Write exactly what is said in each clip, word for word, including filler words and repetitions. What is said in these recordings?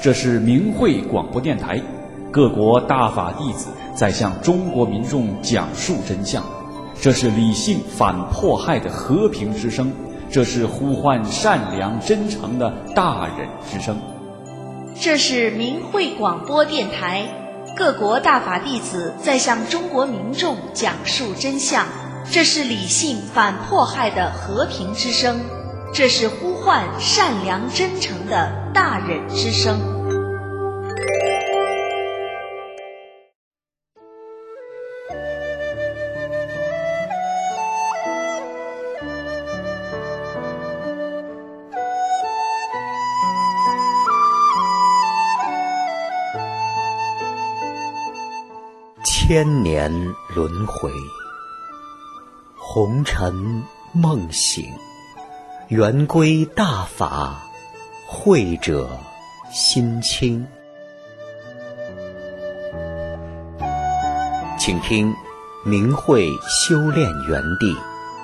这是明慧广播电台，各国大法弟子在向中国民众讲述真相。这是理性反迫害的和平之声，这是呼唤善良真诚的大忍之声。 这是明慧广播电台，各国大法弟子在向中国民众讲述真相。这是理性反迫害的和平之声，这是呼唤善良真诚的大忍之声。 千年轮回，红尘梦醒，圆归大法，慧者心清。请听明慧修炼园地。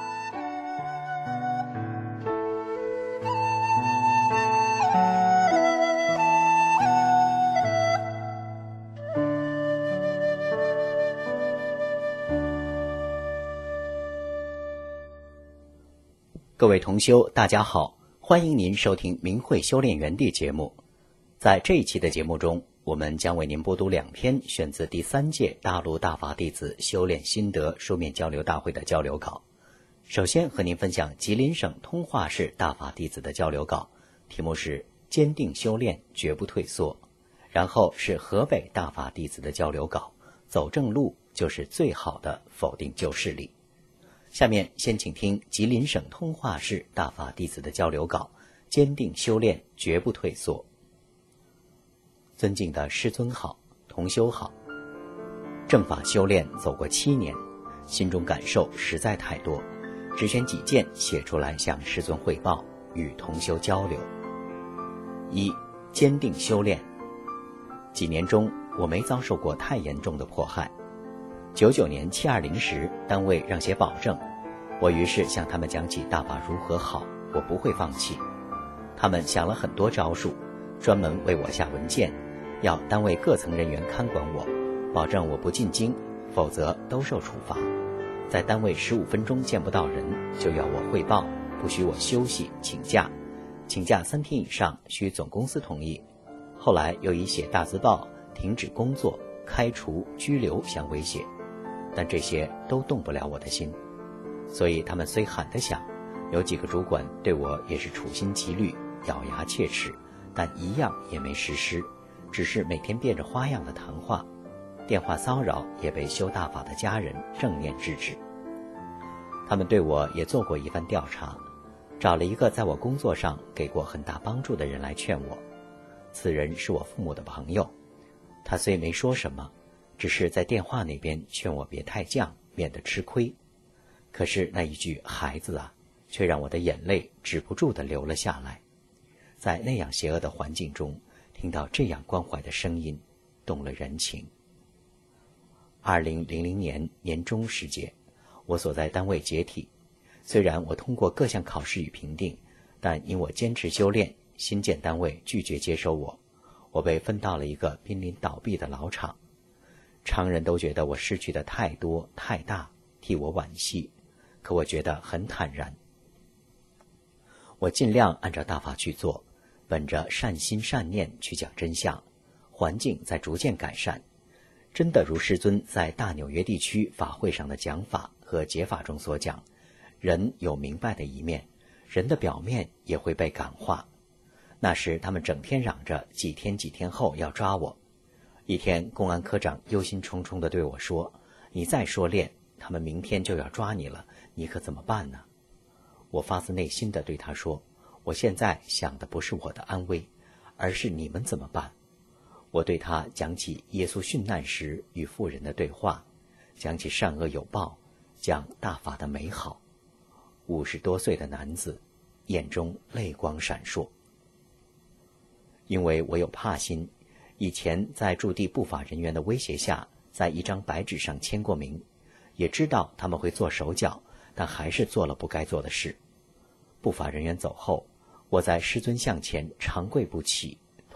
各位同修，大家好，欢迎您收听明慧修炼园地节目。在这一期的节目中，我们将为您播读两篇选自第三届大陆大法弟子修炼心得书面交流大会的交流稿。首先和您分享吉林省通化市大法弟子的交流稿，题目是坚定修炼，绝不退缩。然后是河北大法弟子的交流稿，走正路就是最好的否定旧势力。下面先请听吉林省通化市大法弟子的交流稿，坚定修炼，绝不退缩。尊敬的师尊好，同修好。正法修炼走过七年，心中感受实在太多，只选几件写出来向师尊汇报，与同修交流。一、坚定修炼。几年中我没遭受过太严重的迫害。九九年七二零时，单位让写保证，我于是向他们讲起大法如何好，我不会放弃。他们想了很多招数，专门为我下文件，要单位各层人员看管我，保证我不进京，否则都受处罚。在单位十五分钟见不到人，就要我汇报，不许我休息请假，请假三天以上需总公司同意。后来又以写大字报、停止工作、开除、拘留相威胁。但这些都动不了我的心，所以他们虽喊得响，有几个主管对我也是处心积虑，咬牙切齿，但一样也没实施，只是每天变着花样的谈话，电话骚扰也被修大法的家人正面制止。他们对我也做过一番调查，找了一个在我工作上给过很大帮助的人来劝我，此人是我父母的朋友，他虽没说什么，只是在电话那边劝我别太犟，免得吃亏。可是那一句孩子啊，却让我的眼泪止不住地流了下来。在那样邪恶的环境中，听到这样关怀的声音，动了人情。二零零零年年中时节，我所在单位解体。虽然我通过各项考试与评定，但因我坚持修炼，新建单位拒绝接收我，我被分到了一个濒临倒闭的老厂。常人都觉得我失去的太多太大，替我惋惜，可我觉得很坦然。我尽量按照大法去做，本着善心善念去讲真相，环境在逐渐改善。真的如师尊在大纽约地区法会上的讲法和解法中所讲，人有明白的一面，人的表面也会被感化。那时他们整天嚷着几天几天后要抓我。一天，公安科长忧心忡忡地对我说，你再说练，他们明天就要抓你了，你可怎么办呢？我发自内心地对他说，我现在想的不是我的安危，而是你们怎么办。我对他讲起耶稣殉难时与妇人的对话，讲起善恶有报，讲大法的美好。五十多岁的男子眼中泪光闪烁。因为我有怕心，以前在驻地不法人员的威胁下，在一张白纸上签过名，也知道他们会做手脚，但还是做了不该做的事。不法人员走后，我在师尊像前长跪不起，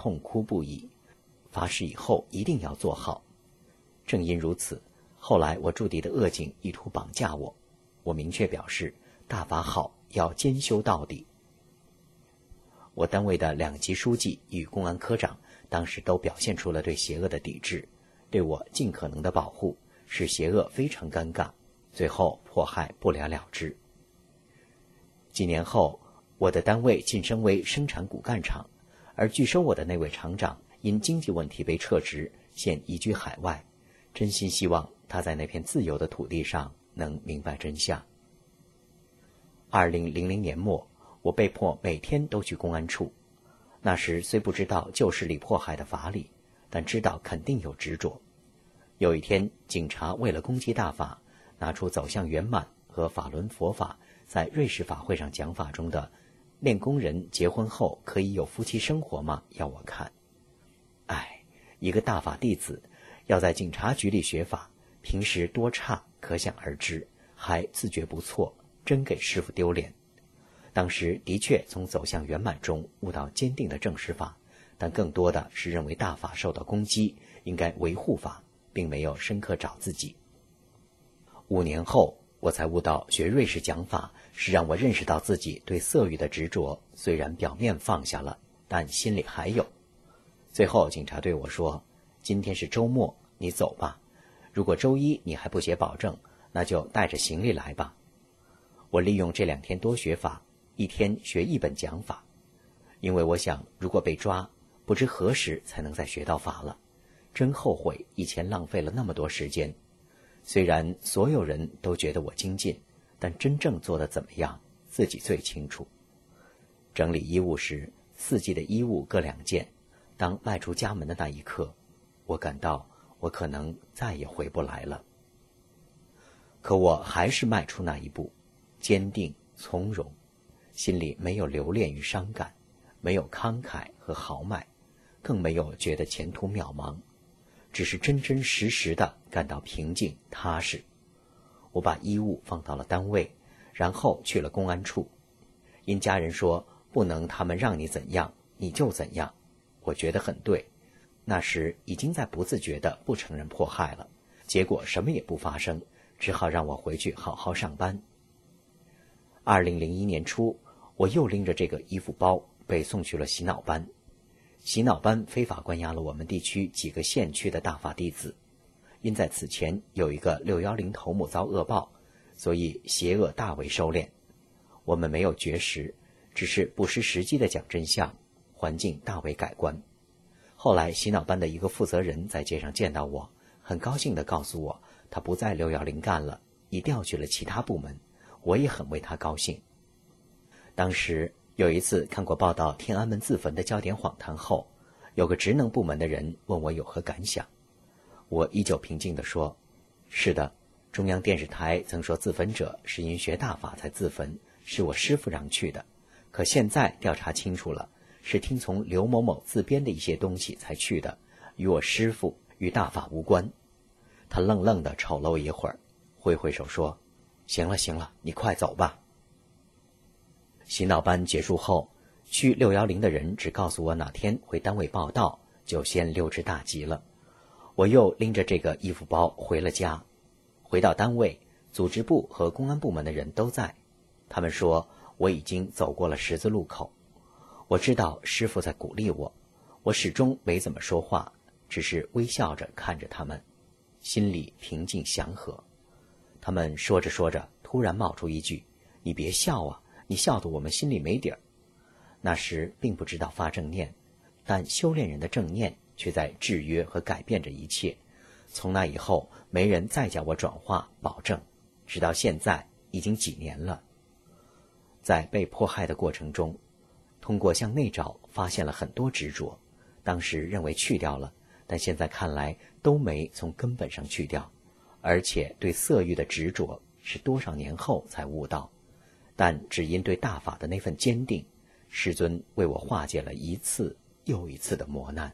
痛哭不已，发誓以后一定要做好。正因如此，后来我驻地的恶警意图绑架我，我明确表示大法好，要兼修到底。我单位的两级书记与公安科长当时都表现出了对邪恶的抵制，对我尽可能的保护，使邪恶非常尴尬，最后迫害不了了之。几年后，我的单位晋升为生产骨干厂，而拒收我的那位厂长因经济问题被撤职，现移居海外，真心希望他在那片自由的土地上能明白真相。二零零零年末，我被迫每天都去公安处。那时虽不知道旧势力迫害的法理，但知道肯定有执着。有一天，警察为了攻击大法，拿出走向圆满和法轮佛法在瑞士法会上讲法中的练功人结婚后可以有夫妻生活吗？要我看。唉，一个大法弟子要在警察局里学法，平时多差可想而知，还自觉不错，真给师父丢脸。当时的确从走向圆满中悟到坚定的正实法，但更多的是认为大法受到攻击，应该维护法，并没有深刻找自己。五年后，我才悟到学瑞士讲法是让我认识到自己对色欲的执着，虽然表面放下了，但心里还有。最后警察对我说，今天是周末，你走吧，如果周一你还不写保证，那就带着行李来吧。我利用这两天多学法，一天学一本讲法，因为我想如果被抓，不知何时才能再学到法了，真后悔以前浪费了那么多时间。虽然所有人都觉得我精进，但真正做得怎么样，自己最清楚。整理衣物时，四季的衣物各两件，当迈出家门的那一刻，我感到我可能再也回不来了。可我还是迈出那一步，坚定从容，心里没有留恋与伤感，没有慷慨和豪迈，更没有觉得前途渺茫，只是真真实实的感到平静踏实。我把衣物放到了单位，然后去了公安处。因家人说不能他们让你怎样你就怎样，我觉得很对。那时已经在不自觉地不承认迫害了，结果什么也不发生，只好让我回去好好上班。二零零一年初，我又拎着这个衣服包被送去了洗脑班。洗脑班非法关押了我们地区几个县区的大法弟子，因在此前有一个六一零头目遭恶报，所以邪恶大为收敛。我们没有绝食，只是不失时机地讲真相，环境大为改观。后来洗脑班的一个负责人在街上见到我，很高兴地告诉我他不在六一零干了，已调去了其他部门，我也很为他高兴。当时有一次看过报道天安门自焚的焦点访谈后，有个职能部门的人问我有何感想。我依旧平静地说，是的，中央电视台曾说自焚者是因学大法才自焚，是我师父让去的，可现在调查清楚了，是听从刘某某自编的一些东西才去的，与我师父与大法无关。他愣愣地瞅了我一会儿，挥挥手说，行了行了，你快走吧。洗脑班结束后，去六一零的人只告诉我哪天回单位报到，就先溜之大吉了。我又拎着这个衣服包回了家。回到单位，组织部和公安部门的人都在，他们说我已经走过了十字路口。我知道师父在鼓励我，我始终没怎么说话，只是微笑着看着他们，心里平静祥和。他们说着说着，突然冒出一句，你别笑啊，你笑得我们心里没底儿。那时并不知道发正念，但修炼人的正念却在制约和改变着一切。从那以后，没人再叫我转化保证，直到现在已经几年了。在被迫害的过程中，通过向内找发现了很多执着，当时认为去掉了，但现在看来都没从根本上去掉，而且对色欲的执着是多少年后才悟到，但只因对大法的那份坚定，师尊为我化解了一次又一次的磨难。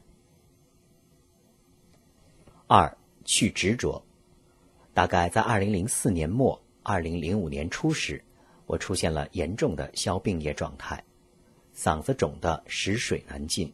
二，去执着。大概在二零零四年末二零零五年初时，我出现了严重的消病液状态，嗓子肿得食水难进，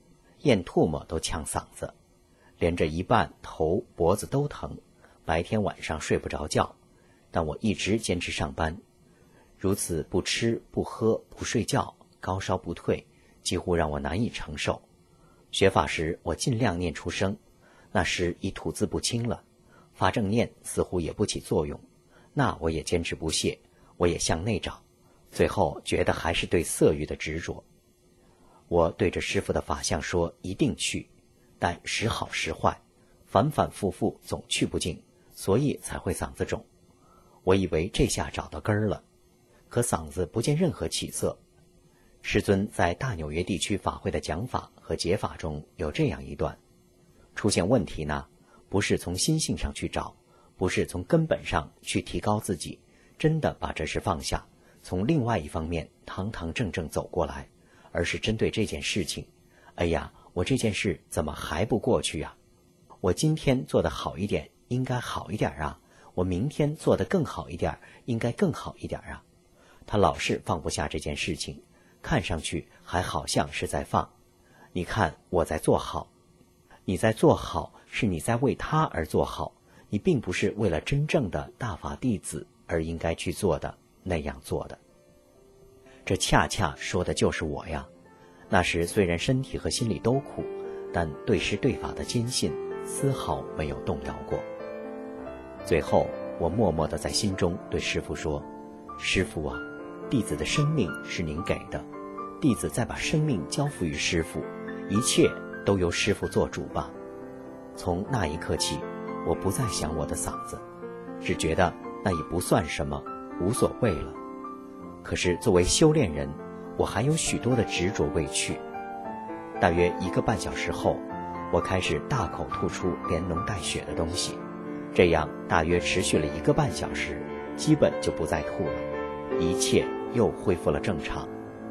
咽唾沫都呛嗓子，连着一半头脖子都疼，白天晚上睡不着觉，但我一直坚持上班，如此不吃不喝不睡觉，高烧不退，几乎让我难以承受。学法时我尽量念出声，那时已吐字不清了，发正念似乎也不起作用，那我也坚持不懈，我也向内找，最后觉得还是对色欲的执着。我对着师父的法相说一定去，但时好时坏，反反复复总去不进，所以才会嗓子肿。我以为这下找到根儿了，可嗓子不见任何起色。师尊在大纽约地区法会的讲法和解法中有这样一段：出现问题呢，不是从心性上去找，不是从根本上去提高自己，真的把这事放下，从另外一方面堂堂正正走过来，而是针对这件事情，哎呀，我这件事怎么还不过去呀？我今天做得好一点，应该好一点啊，我明天做得更好一点，应该更好一点啊。他老是放不下这件事情，看上去还好像是在放。你看我在做好，你在做好，是你在为他而做好，你并不是为了真正的大法弟子而应该去做的那样做的。这恰恰说的就是我呀。那时虽然身体和心里都苦，但对师对法的坚信丝毫没有动摇过。最后我默默地在心中对师父说，师父啊，弟子的生命是您给的，弟子再把生命交付于师父，一切都由师父做主吧。从那一刻起，我不再想我的嗓子，只觉得那也不算什么，无所谓了。可是作为修炼人，我还有许多的执着未去。大约一个半小时后，我开始大口吐出连脓带血的东西，这样大约持续了一个半小时，基本就不再吐了，一切又恢复了正常。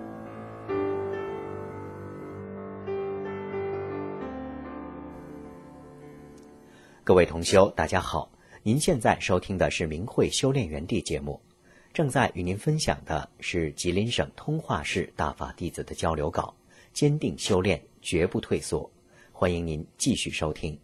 各位同修，大家好，您现在收听的是明慧修炼园地节目，正在与您分享的是吉林省通化市大法弟子的交流稿，坚定修炼，绝不退缩。欢迎您继续收听。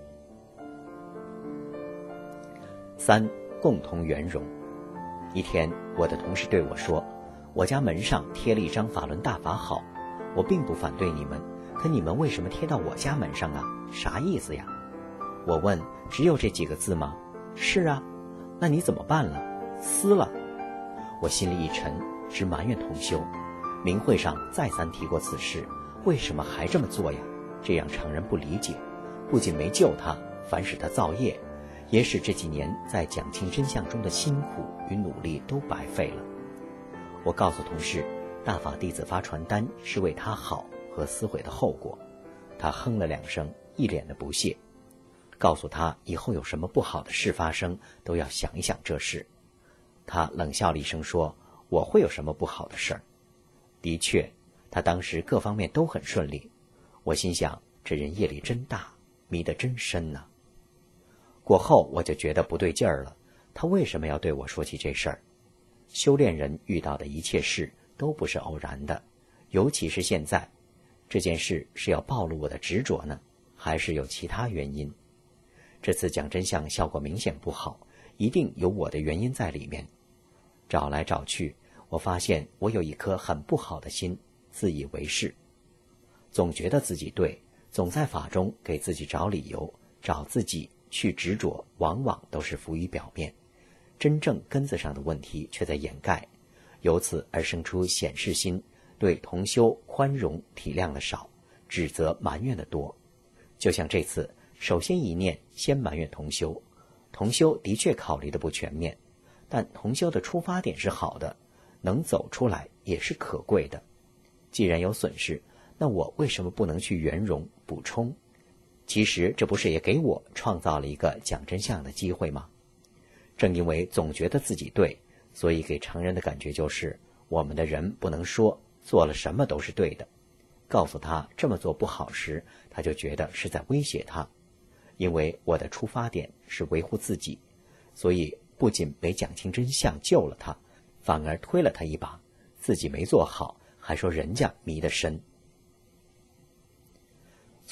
三，共同圆融。一天，我的同事对我说，我家门上贴了一张法轮大法好，我并不反对你们，可你们为什么贴到我家门上啊？啥意思呀？我问，只有这几个字吗？是啊。那你怎么办了？撕了。我心里一沉，直埋怨同修，明会上再三提过此事，为什么还这么做呀？这样常人不理解，不仅没救他，反使他造业，也使这几年在讲清真相中的辛苦与努力都白费了。我告诉同事，大法弟子发传单是为他好和撕毁的后果。他哼了两声，一脸的不屑，告诉他以后有什么不好的事发生，都要想一想这事。他冷笑了一声说，我会有什么不好的事儿？的确，他当时各方面都很顺利。我心想，这人业力真大，迷得真深呢、啊。过后我就觉得不对劲儿了，他为什么要对我说起这事儿？修炼人遇到的一切事都不是偶然的，尤其是现在，这件事是要暴露我的执着呢，还是有其他原因？这次讲真相效果明显不好，一定有我的原因在里面。找来找去，我发现我有一颗很不好的心，自以为是，总觉得自己对，总在法中给自己找理由，找自己去执着，往往都是浮于表面，真正根子上的问题却在掩盖，由此而生出显示心，对同修宽容体谅的少，指责埋怨的多。就像这次，首先一念先埋怨同修，同修的确考虑的不全面，但同修的出发点是好的，能走出来也是可贵的。既然有损失，那我为什么不能去圆融补充？其实这不是也给我创造了一个讲真相的机会吗？正因为总觉得自己对，所以给常人的感觉就是我们的人不能说做了什么都是对的。告诉他这么做不好时，他就觉得是在威胁他。因为我的出发点是维护自己，所以不仅没讲清真相救了他，反而推了他一把，自己没做好，还说人家迷得深。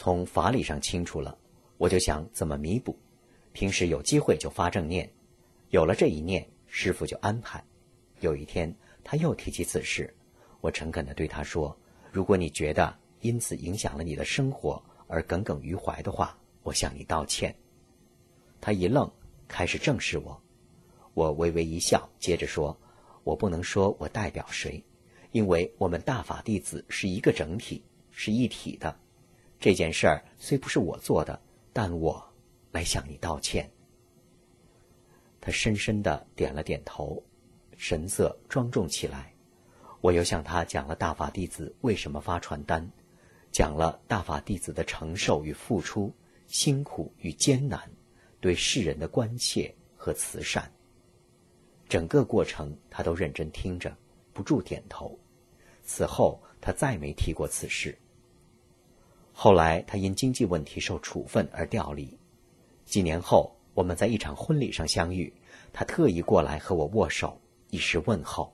从法理上清楚了，我就想怎么弥补。平时有机会就发正念，有了这一念，师父就安排。有一天他又提起此事，我诚恳地对他说，如果你觉得因此影响了你的生活而耿耿于怀的话，我向你道歉。他一愣，开始正视我。我微微一笑，接着说，我不能说我代表谁，因为我们大法弟子是一个整体，是一体的。这件事儿虽不是我做的，但我来向你道歉。他深深地点了点头，神色庄重起来。我又向他讲了大法弟子为什么发传单，讲了大法弟子的承受与付出，辛苦与艰难，对世人的关切和慈善。整个过程他都认真听着，不住点头。此后他再没提过此事。后来他因经济问题受处分而调离。几年后我们在一场婚礼上相遇，他特意过来和我握手，以示问候。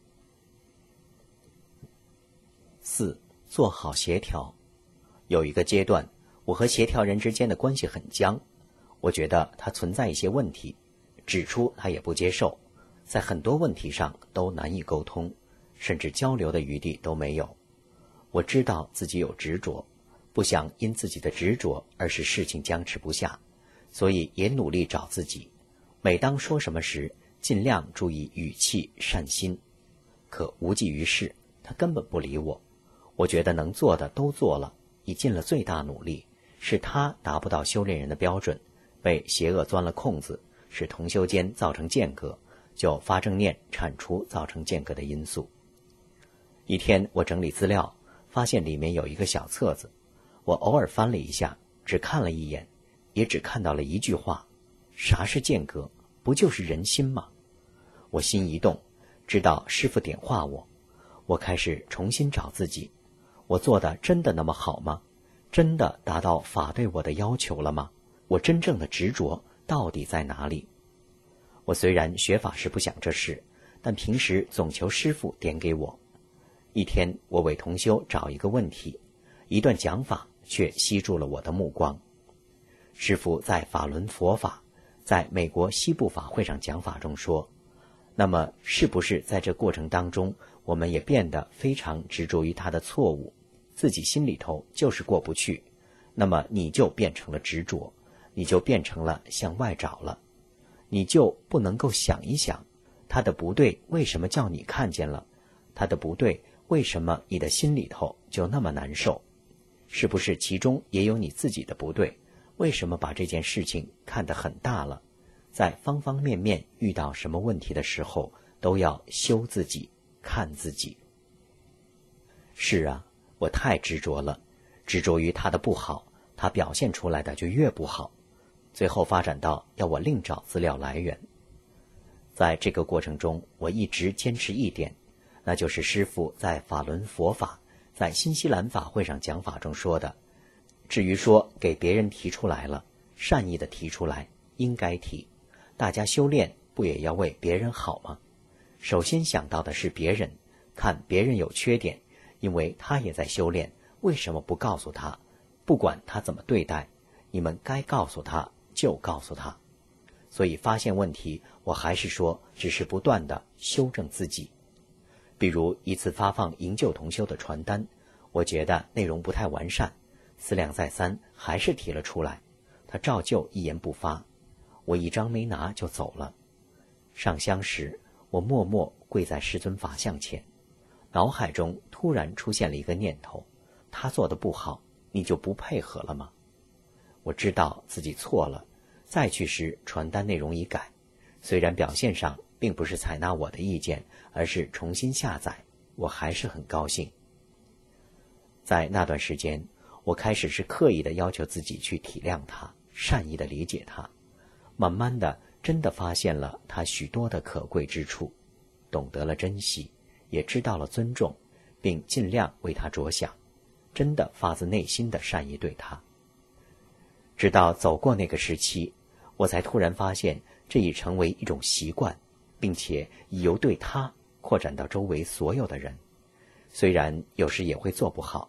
四，做好协调。有一个阶段，我和协调人之间的关系很僵，我觉得他存在一些问题，指出他也不接受，在很多问题上都难以沟通，甚至交流的余地都没有。我知道自己有执着，不想因自己的执着而使事情僵持不下，所以也努力找自己。每当说什么时，尽量注意语气善心。可无济于事，他根本不理我。我觉得能做的都做了，已尽了最大努力，是他达不到修炼人的标准，被邪恶钻了空子，使同修间造成间隔，就发正念铲除造成间隔的因素。一天我整理资料，发现里面有一个小册子，我偶尔翻了一下，只看了一眼，也只看到了一句话，啥是间隔？不就是人心吗？我心一动，知道师父点化我，我开始重新找自己。我做的真的那么好吗？真的达到法对我的要求了吗？我真正的执着到底在哪里？我虽然学法时不想这事，但平时总求师父点给我。一天我为同修找一个问题，一段讲法却吸住了我的目光。师父在法轮佛法在美国西部法会上讲法中说，那么是不是在这过程当中，我们也变得非常执着于他的错误，自己心里头就是过不去，那么你就变成了执着，你就变成了向外找了，你就不能够想一想，他的不对为什么叫你看见了，他的不对为什么你的心里头就那么难受，是不是其中也有你自己的不对，为什么把这件事情看得很大了，在方方面面遇到什么问题的时候都要修自己，看自己。是啊，我太执着了，执着于他的不好，他表现出来的就越不好，最后发展到要我另找资料来源。在这个过程中，我一直坚持一点，那就是师父在法轮佛法在新西兰法会上讲法中说的，至于说给别人提出来了，善意的提出来，应该提，大家修炼不也要为别人好吗？首先想到的是别人，看别人有缺点，因为他也在修炼，为什么不告诉他？不管他怎么对待，你们该告诉他就告诉他。所以发现问题，我还是说只是不断的修正自己。比如一次发放营救同修的传单，我觉得内容不太完善，思量再三还是提了出来，他照旧一言不发，我一张没拿就走了。上香时，我默默跪在世尊法像前，脑海中突然出现了一个念头，他做的不好，你就不配合了吗？我知道自己错了，再去时传单内容已改，虽然表现上并不是采纳我的意见，而是重新下载，我还是很高兴。在那段时间，我开始是刻意的要求自己去体谅他，善意的理解他，慢慢的真的发现了他许多的可贵之处，懂得了珍惜，也知道了尊重，并尽量为他着想，真的发自内心的善意对他。直到走过那个时期，我才突然发现这已成为一种习惯，并且已由对他扩展到周围所有的人。虽然有时也会做不好，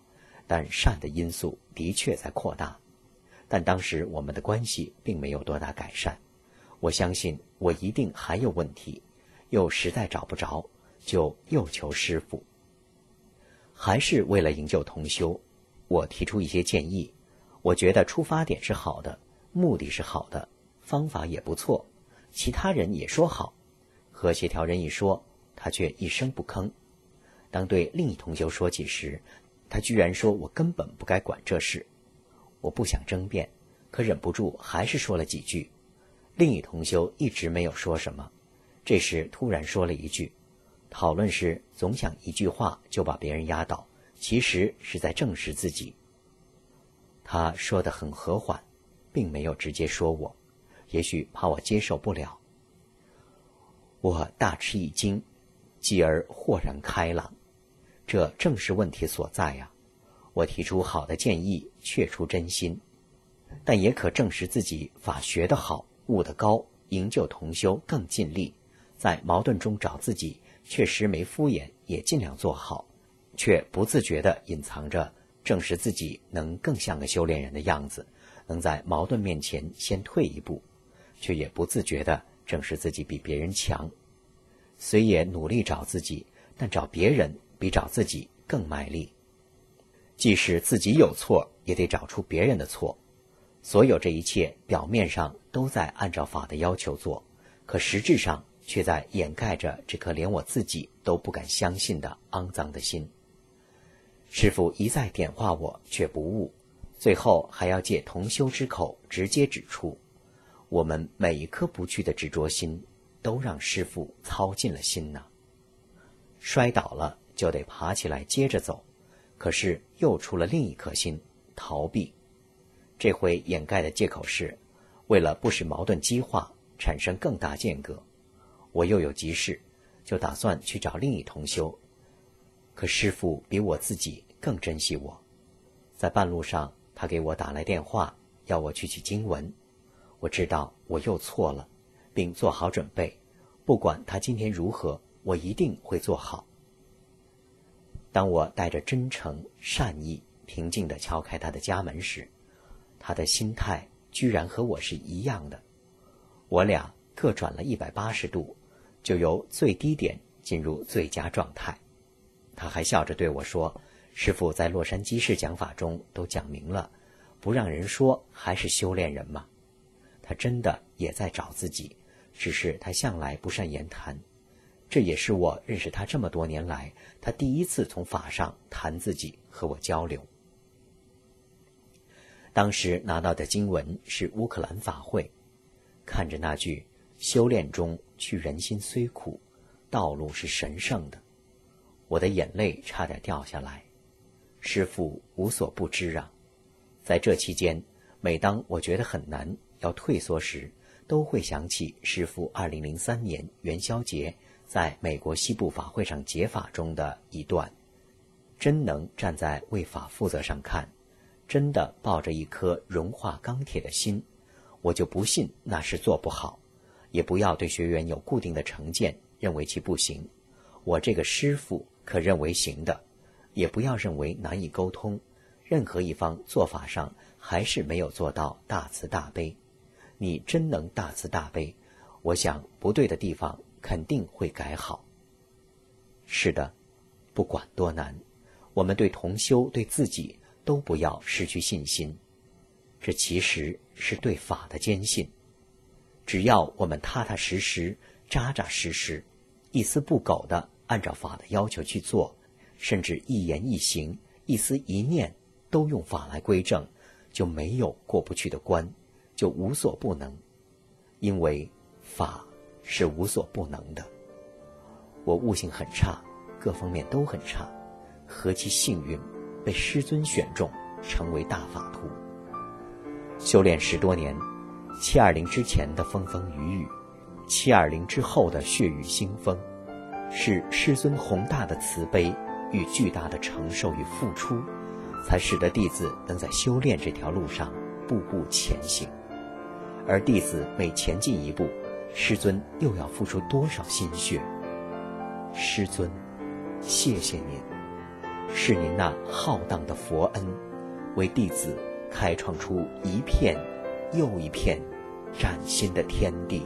但善的因素的确在扩大。但当时我们的关系并没有多大改善，我相信我一定还有问题，又实在找不着，就又求师父。还是为了营救同修，我提出一些建议。我觉得出发点是好的，目的是好的，方法也不错，其他人也说好。和协调人一说，他却一声不吭。当对另一同修说起时，他居然说我根本不该管这事。我不想争辩，可忍不住还是说了几句。另一同修一直没有说什么，这时突然说了一句：讨论时总想一句话就把别人压倒，其实是在证实自己。他说得很和缓，并没有直接说我，也许怕我接受不了。我大吃一惊，继而豁然开朗，这正是问题所在呀、啊。我提出好的建议，确出真心，但也可证实自己法学得好，悟得高，营救同修更尽力，在矛盾中找自己，确实没敷衍，也尽量做好，却不自觉地隐藏着证实自己能更像个修炼人的样子，能在矛盾面前先退一步，却也不自觉地证实自己比别人强。虽也努力找自己，但找别人比找自己更卖力。即使自己有错，也得找出别人的错。所有这一切表面上都在按照法的要求做，可实质上却在掩盖着这颗连我自己都不敢相信的肮脏的心。师父一再点化我，却不悟，最后还要借同修之口直接指出，我们每一颗不去的执着心，都让师父操尽了心呢。摔倒了就得爬起来接着走，可是又出了另一颗心，逃避。这回掩盖的借口是，为了不使矛盾激化，产生更大间隔。我又有急事，就打算去找另一同修。可师父比我自己更珍惜我，在半路上，他给我打来电话，要我去取经文。我知道我又错了，并做好准备，不管他今天如何，我一定会做好。当我带着真诚善意平静地敲开他的家门时，他的心态居然和我是一样的。我俩各转了一百八十度，就由最低点进入最佳状态。他还笑着对我说，师父在洛杉矶市讲法中都讲明了，不让人说还是修炼人嘛。他真的也在找自己，只是他向来不善言谈。这也是我认识他这么多年来，他第一次从法上谈自己和我交流。当时拿到的经文是乌克兰法会，看着那句修炼中去人心虽苦，道路是神圣的，我的眼泪差点掉下来。师父无所不知啊！在这期间，每当我觉得很难要退缩时，都会想起师父二零零三年元宵节在美国西部法会上解法中的一段：真能站在为法负责上看，真的抱着一颗融化钢铁的心，我就不信那是做不好，也不要对学员有固定的成见，认为其不行。我这个师父可认为行的，也不要认为难以沟通，任何一方做法上还是没有做到大慈大悲。你真能大慈大悲，我想不对的地方肯定会改好。是的，不管多难，我们对同修对自己都不要失去信心，这其实是对法的坚信。只要我们踏踏实实扎扎实实一丝不苟地按照法的要求去做，甚至一言一行一思一念都用法来归正，就没有过不去的关，就无所不能。因为法是无所不能的。我悟性很差，各方面都很差，何其幸运被师尊选中成为大法徒。修炼十多年，七二零之前的风风雨雨，七二零之后的血雨腥风，是师尊宏大的慈悲与巨大的承受与付出，才使得弟子能在修炼这条路上步步前行。而弟子每前进一步，师尊又要付出多少心血？师尊，谢谢您。 是您那浩荡的佛恩，为弟子开创出一片又一片崭新的天地。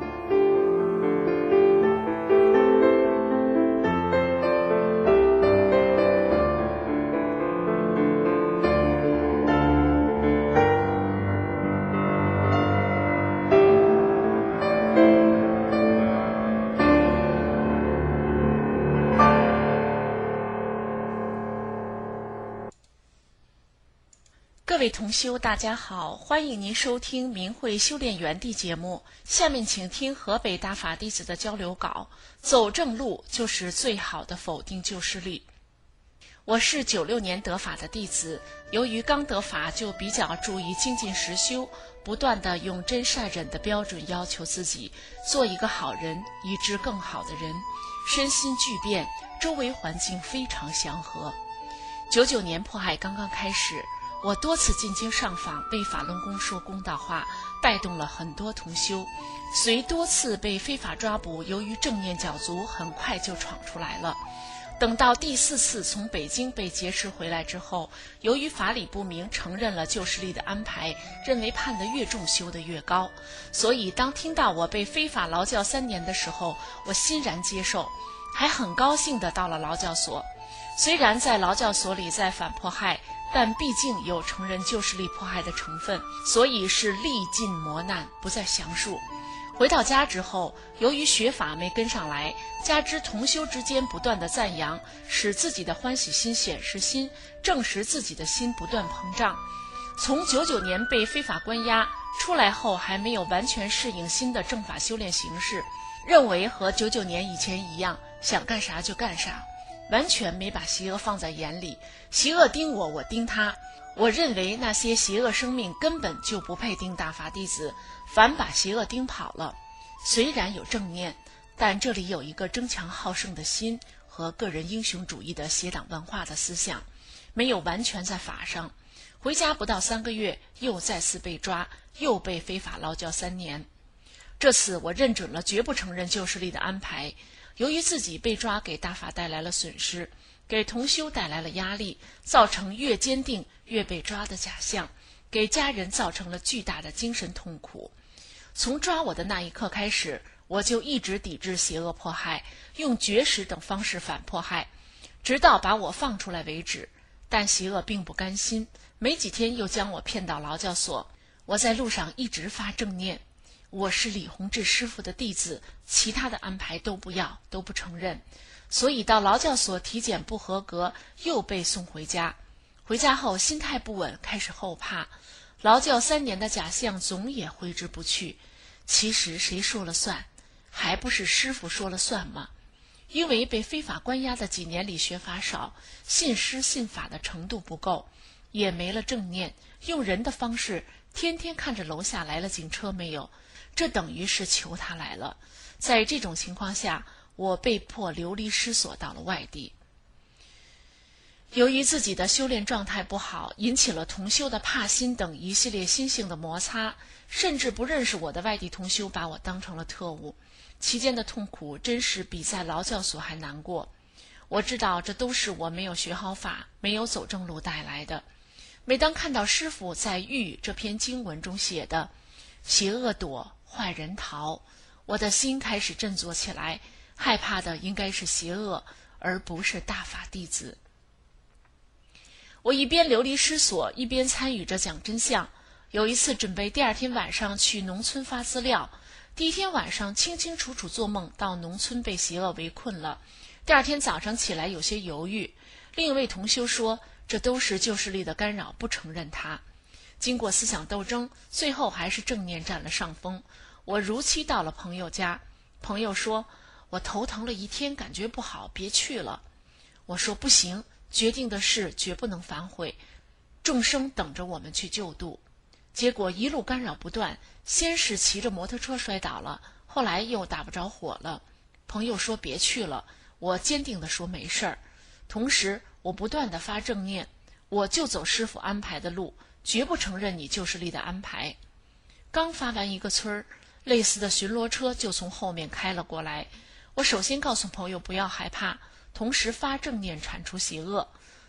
各位同修，大家好，欢迎您收听明慧修炼园地节目。下面请听河北大法弟子的交流稿。走正路就是最好的否定旧势力。我是九六年得法的弟子，由于刚得法就比较注意精进实修，不断地用真善忍的标准要求自己，做一个好人，以致更好的人，身心巨变，周围环境非常祥和。九九年迫害刚刚开始，我多次进京上访，为法轮功说公道话，带动了很多同修。虽多次被非法抓捕，由于正念较足，很快就闯出来了。等到第四次从北京被劫持回来之后，由于法理不明，承认了旧势力的安排，认为判得越重修得越高，所以当听到我被非法劳教三年的时候，我欣然接受，还很高兴地到了劳教所。虽然在劳教所里在反迫害，但毕竟有承认旧势力迫害的成分，所以是历尽磨难，不再详述。回到家之后，由于学法没跟上来，加之同修之间不断的赞扬，使自己的欢喜心显示心，证实自己的心不断膨胀。从九九年被非法关押出来后，还没有完全适应新的正法修炼形式，认为和九九年以前一样，想干啥就干啥，完全没把邪恶放在眼里，邪恶盯我，我盯他。我认为那些邪恶生命根本就不配盯大法弟子，反把邪恶盯跑了。虽然有正念，但这里有一个争强好胜的心和个人英雄主义的邪党文化的思想，没有完全在法上。回家不到三个月，又再次被抓，又被非法劳教三年。这次我认准了绝不承认旧势力的安排。由于自己被抓给大法带来了损失，给同修带来了压力，造成越坚定越被抓的假象，给家人造成了巨大的精神痛苦。从抓我的那一刻开始，我就一直抵制邪恶迫害，用绝食等方式反迫害，直到把我放出来为止。但邪恶并不甘心，没几天又将我骗到劳教所。我在路上一直发正念，我是李洪志师傅的弟子，其他的安排都不要，都不承认。所以到劳教所体检不合格，又被送回家。回家后心态不稳，开始后怕。劳教三年的假象总也挥之不去。其实谁说了算？还不是师傅说了算吗？因为被非法关押的几年里学法少，信师信法的程度不够，也没了正念，用人的方式天天看着楼下来了警车没有，这等于是求他来了。在这种情况下，我被迫流离失所到了外地。由于自己的修炼状态不好，引起了同修的怕心等一系列心性的摩擦，甚至不认识我的外地同修把我当成了特务。期间的痛苦真是比在劳教所还难过。我知道这都是我没有学好法，没有走正路带来的。每当看到师父在《喻》这篇经文中写的邪恶躲，坏人逃，我的心开始振作起来，害怕的应该是邪恶，而不是大法弟子。我一边流离失所，一边参与着讲真相。有一次准备第二天晚上去农村发资料，第一天晚上清清楚楚做梦到农村被邪恶围困了，第二天早上起来有些犹豫。另一位同修说，这都是旧势力的干扰，不承认他。经过思想斗争，最后还是正念占了上风。我如期到了朋友家，朋友说我头疼了一天，感觉不好，别去了。我说不行，决定的事绝不能反悔，众生等着我们去救度。结果一路干扰不断，先是骑着摩托车摔倒了，后来又打不着火了。朋友说别去了，我坚定地说没事儿。同时我不断地发正念，我就走师父安排的路，绝不承认你旧势力的安排。刚发完一个村儿，类似的巡逻车就从后面开了过来。我首先告诉朋友不要害怕，同时发正念铲除邪恶。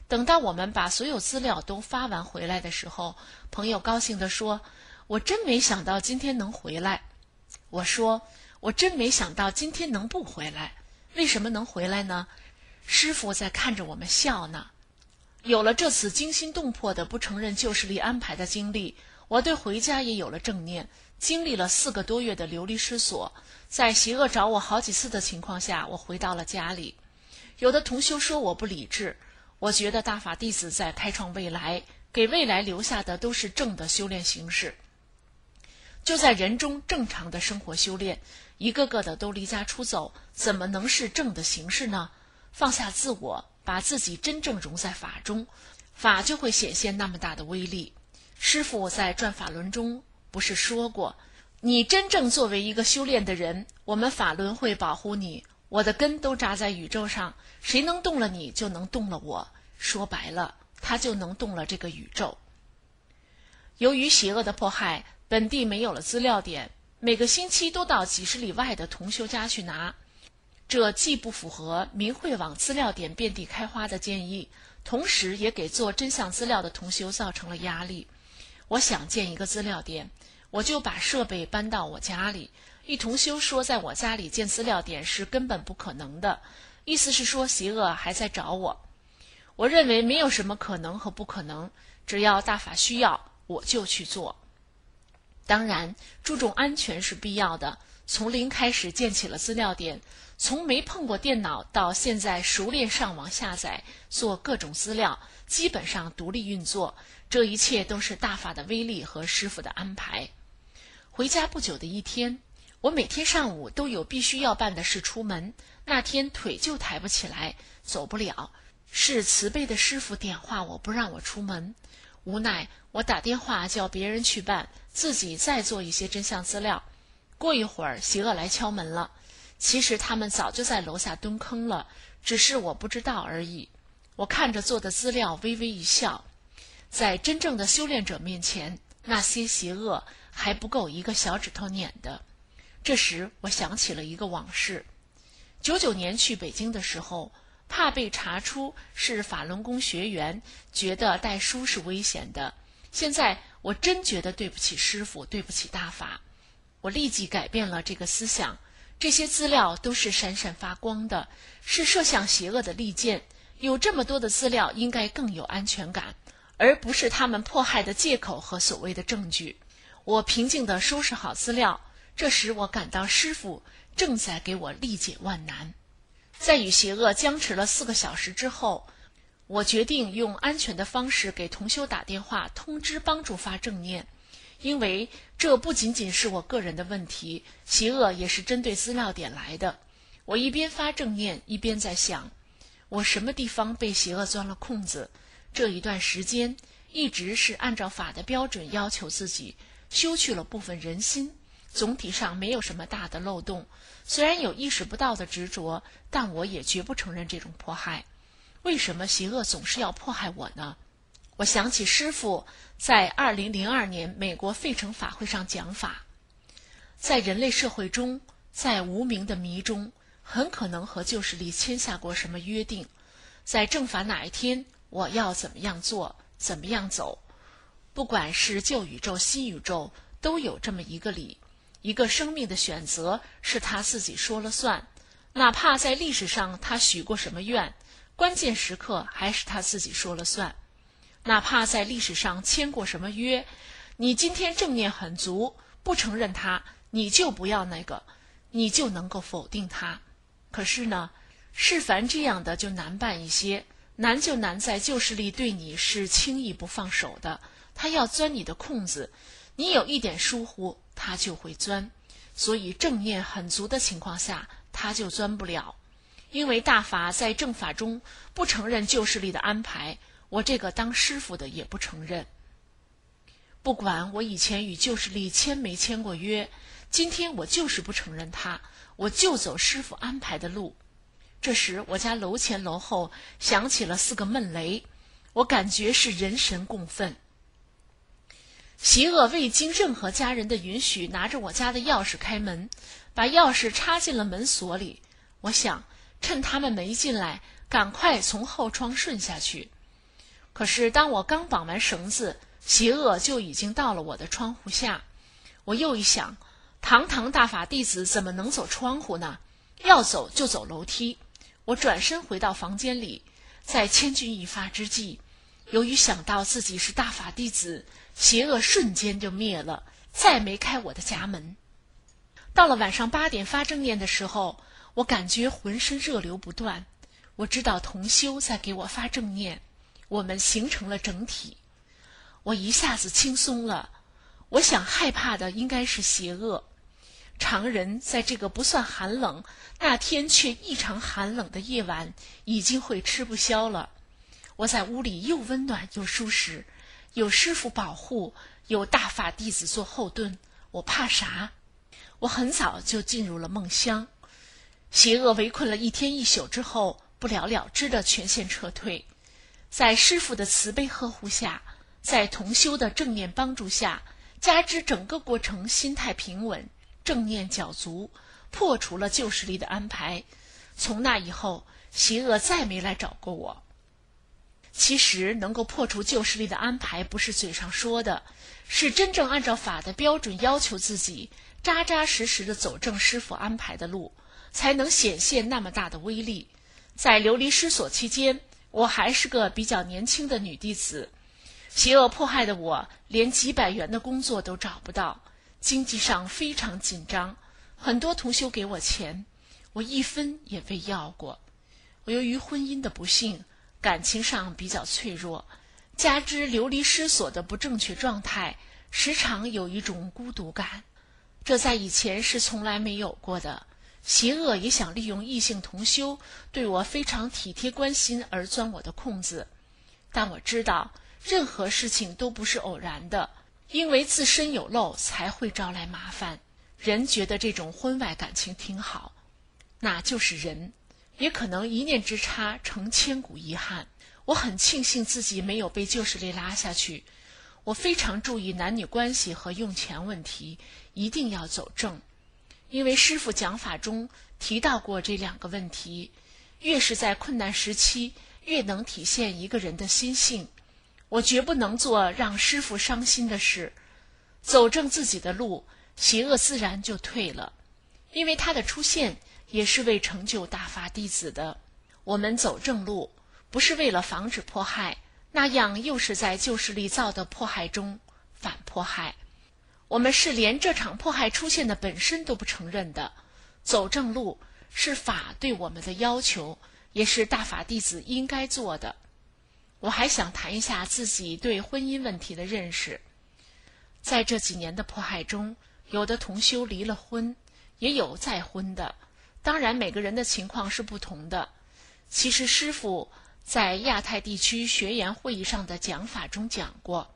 等到我们把所有资料都发完回来的时候，朋友高兴地说：“我真没想到今天能回来。”我说：“我真没想到今天能不回来。为什么能回来呢？师父在看着我们笑呢。”有了这次惊心动魄的不承认旧势力安排的经历，我对回家也有了正念。经历了四个多月的流离失所，在邪恶找我好几次的情况下，我回到了家里。有的同修说我不理智，我觉得大法弟子在开创未来，给未来留下的都是正的修炼形式。就在人中正常的生活修炼，一个个的都离家出走，怎么能是正的形式呢？放下自我，把自己真正融在法中，法就会显现那么大的威力。师父在转法轮中不是说过，你真正作为一个修炼的人，我们法轮会保护你，我的根都扎在宇宙上，谁能动了你，就能动了我。说白了，他就能动了这个宇宙。由于邪恶的迫害，本地没有了资料点，每个星期都到几十里外的同修家去拿，这既不符合明慧网资料点遍地开花的建议，同时也给做真相资料的同修造成了压力。我想建一个资料点，我就把设备搬到我家里。一同修说在我家里建资料点是根本不可能的，意思是说邪恶还在找我。我认为没有什么可能和不可能，只要大法需要，我就去做。当然，注重安全是必要的。从零开始建起了资料点，从没碰过电脑到现在熟练上网下载，做各种资料，基本上独立运作。这一切都是大法的威力和师父的安排。回家不久的一天，我每天上午都有必须要办的事出门，那天腿就抬不起来，走不了。是慈悲的师父点化我，不让我出门。无奈我打电话叫别人去办，自己再做一些真相资料。过一会儿，邪恶来敲门了。其实他们早就在楼下蹲坑了，只是我不知道而已。我看着做的资料，微微一笑。在真正的修炼者面前，那些邪恶还不够一个小指头碾的。这时我想起了一个往事。九九年去北京的时候，怕被查出是法轮功学员，觉得带书是危险的。现在我真觉得对不起师父，对不起大法。我立即改变了这个思想，这些资料都是闪闪发光的，是射向邪恶的利剑。有这么多的资料，应该更有安全感，而不是他们迫害的借口和所谓的证据。我平静地收拾好资料，这时我感到师父正在给我力解万难。在与邪恶僵持了四个小时之后，我决定用安全的方式给同修打电话通知帮助发正念，因为这不仅仅是我个人的问题，邪恶也是针对资料点来的。我一边发正念，一边在想，我什么地方被邪恶钻了空子？这一段时间一直是按照法的标准要求自己，修去了部分人心，总体上没有什么大的漏洞。虽然有意识不到的执着，但我也绝不承认这种迫害。为什么邪恶总是要迫害我呢？我想起师父在二零零二年美国费城法会上讲法，在人类社会中，在无名的迷中，很可能和旧势力签下过什么约定，在正法哪一天我要怎么样做，怎么样走。不管是旧宇宙新宇宙，都有这么一个理，一个生命的选择是他自己说了算，哪怕在历史上他许过什么愿，关键时刻还是他自己说了算。哪怕在历史上签过什么约，你今天正念很足，不承认它，你就不要那个，你就能够否定它。可是呢，是凡这样的就难办一些，难就难在旧势力对你是轻易不放手的，他要钻你的空子，你有一点疏忽，他就会钻。所以正念很足的情况下，他就钻不了。因为大法在正法中不承认旧势力的安排，我这个当师父的也不承认。不管我以前与旧势力签没签过约，今天我就是不承认他，我就走师父安排的路。这时我家楼前楼后响起了四个闷雷，我感觉是人神共愤。邪恶未经任何家人的允许，拿着我家的钥匙开门，把钥匙插进了门锁里。我想趁他们没进来，赶快从后窗顺下去。 可是当我刚绑完绳子，邪恶就已经到了我的窗户下。我又一想，堂堂大法弟子怎么能走窗户呢？要走就走楼梯。我转身回到房间里，在千钧一发之际，由于想到自己是大法弟子，邪恶瞬间就灭了，再没开我的家门。到了晚上八点发正念的时候，我感觉浑身热流不断。我知道同修在给我发正念，我们形成了整体。我一下子轻松了。我想害怕的应该是邪恶。常人在这个不算寒冷，那天却异常寒冷的夜晚，已经会吃不消了。我在屋里又温暖又舒适，有师父保护，有大法弟子做后盾，我怕啥？我很早就进入了梦乡。邪恶围困了一天一宿之后，不了了之的全线撤退。在师父的慈悲呵护下，在同修的正念帮助下，加之整个过程心态平稳，正念较足，破除了旧势力的安排。从那以后，邪恶再没来找过我。其实能够破除旧势力的安排，不是嘴上说的，是真正按照法的标准要求自己，扎扎实实的走正师父安排的路，才能显现那么大的威力。在流离失所期间，我还是个比较年轻的女弟子，邪恶迫害的我连几百元的工作都找不到，经济上非常紧张，很多同修给我钱，我一分也未要过。我由于婚姻的不幸，感情上比较脆弱，加之流离失所的不正确状态，时常有一种孤独感，这在以前是从来没有过的。邪恶也想利用异性同修对我非常体贴关心而钻我的空子，但我知道任何事情都不是偶然的，因为自身有漏才会招来麻烦。人觉得这种婚外感情挺好，那就是人，也可能一念之差成千古遗憾。我很庆幸自己没有被旧势力拉下去，我非常注意男女关系和用钱问题，一定要走正。因为师父讲法中提到过这两个问题，越是在困难时期，越能体现一个人的心性。我绝不能做让师父伤心的事，走正自己的路，邪恶自然就退了。因为他的出现也是为成就大法弟子的。我们走正路，不是为了防止迫害，那样又是在旧势力造的迫害中反迫害。我们是连这场迫害出现的本身都不承认的。走正路是法对我们的要求，也是大法弟子应该做的。我还想谈一下自己对婚姻问题的认识。在这几年的迫害中，有的同修离了婚，也有再婚的，当然每个人的情况是不同的。其实师父在亚太地区学员会议上的讲法中讲过，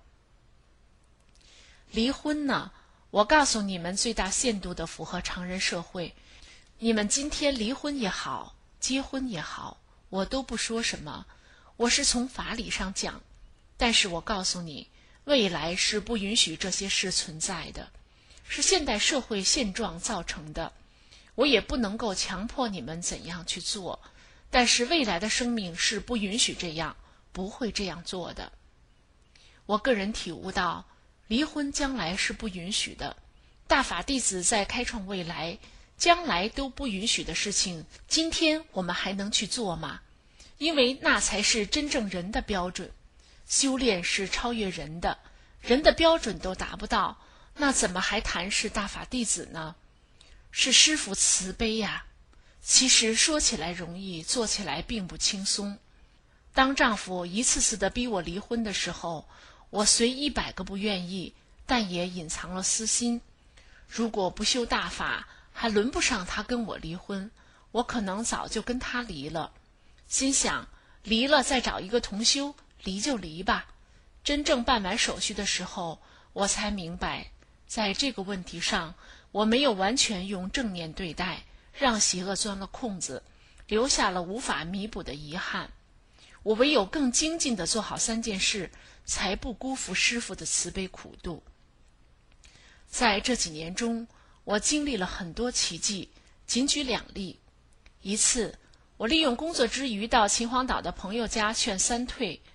离婚呢，我告诉你们最大限度的符合常人社会。你们今天离婚也好，结婚也好，我都不说什么，我是从法理上讲。但是我告诉你，未来是不允许这些事存在的，是现代社会现状造成的。我也不能够强迫你们怎样去做，但是未来的生命是不允许这样，不会这样做的。我个人体悟到，离婚将来是不允许的。大法弟子在开创未来，将来都不允许的事情，今天我们还能去做吗？因为那才是真正人的标准。修炼是超越人的，人的标准都达不到，那怎么还谈是大法弟子呢？是师父慈悲呀。其实说起来容易，做起来并不轻松。当丈夫一次次的逼我离婚的时候，我虽一百个不愿意，但也隐藏了私心。如果不修大法，还轮不上他跟我离婚，我可能早就跟他离了。心想，离了再找一个同修，离就离吧。真正办完手续的时候，我才明白，在这个问题上，我没有完全用正念对待，让邪恶钻了空子，留下了无法弥补的遗憾。我唯有更精进地做好三件事，才不辜负师父的慈悲苦度。在这几年中，我经历了很多奇迹，仅举两例。一次，我利用工作之余到秦皇岛的朋友家劝三退，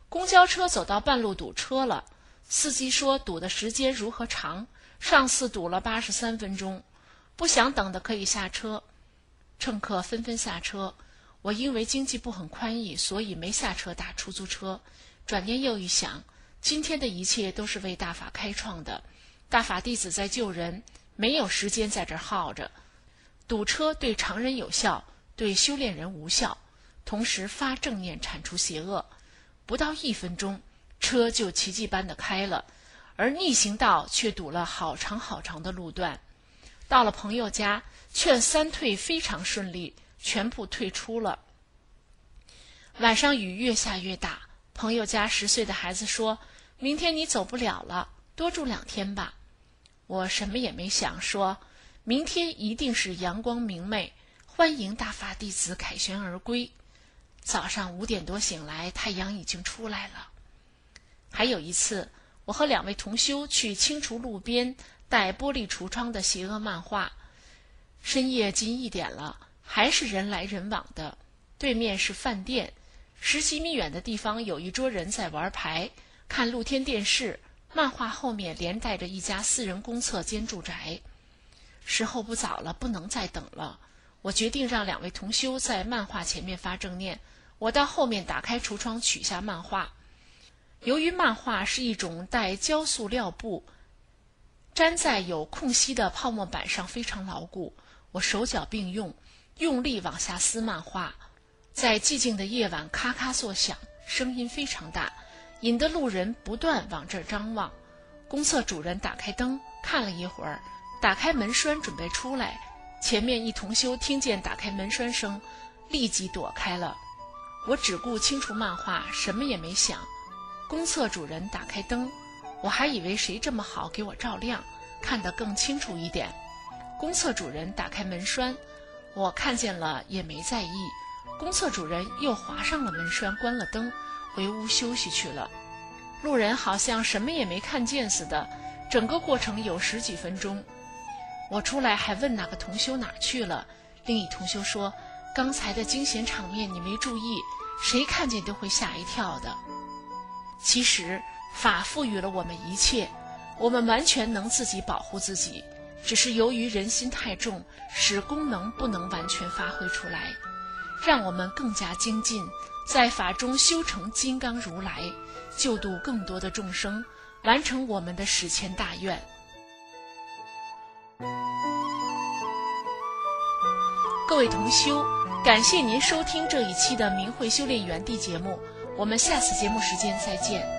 公交车走到半路堵车了，司机说堵的时间如何长，上次堵了八十三分钟，不想等的可以下车。乘客纷纷下车，我因为经济部很宽裕，所以没下车打出租车。转念又一想，今天的一切都是为大法开创的，大法弟子在救人，没有时间在这儿耗着。堵车对常人有效，对修炼人无效，同时发正念铲除邪恶。不到一分钟，车就奇迹般的开了，而逆行道却堵了好长好长的路段。到了朋友家，劝三退非常顺利，全部退出了。晚上雨越下越大，朋友家十岁的孩子说，明天你走不了了，多住两天吧。我什么也没想，说明天一定是阳光明媚，欢迎大法弟子凯旋而归。早上五点多醒来，太阳已经出来了。还有一次，我和两位同修去清除路边带玻璃橱窗的邪恶漫画。深夜近一点了，还是人来人往的。对面是饭店，十几米远的地方有一桌人在玩牌，看露天电视。漫画后面连带着一家私人公厕兼住宅。时候不早了，不能再等了。我决定让两位同修在漫画前面发正念，我到后面打开橱窗取下漫画。由于漫画是一种带胶塑料布粘在有空隙的泡沫板上，非常牢固，我手脚并用，用力往下撕漫画，在寂静的夜晚咔咔作响，声音非常大，引得路人不断往这儿张望。公厕主人打开灯看了一会儿，打开门栓准备出来，前面一同修听见打开门栓声，立即躲开了。我只顾清除漫画，什么也没想。公厕主人打开灯，我还以为谁这么好给我照亮，看得更清楚一点。公厕主人打开门栓，我看见了也没在意。公厕主人又划上了门栓，关了灯，回屋休息去了。路人好像什么也没看见似的，整个过程有十几分钟。我出来还问那个同修哪去了，另一同修说，刚才的惊险场面你没注意，谁看见都会吓一跳的。其实法赋予了我们一切，我们完全能自己保护自己，只是由于人心太重，使功能不能完全发挥出来。让我们更加精进，在法中修成金刚如来，救度更多的众生，完成我们的史前大愿。各位同修，感谢您收听这一期的明慧修炼园地节目，我们下次节目时间再见。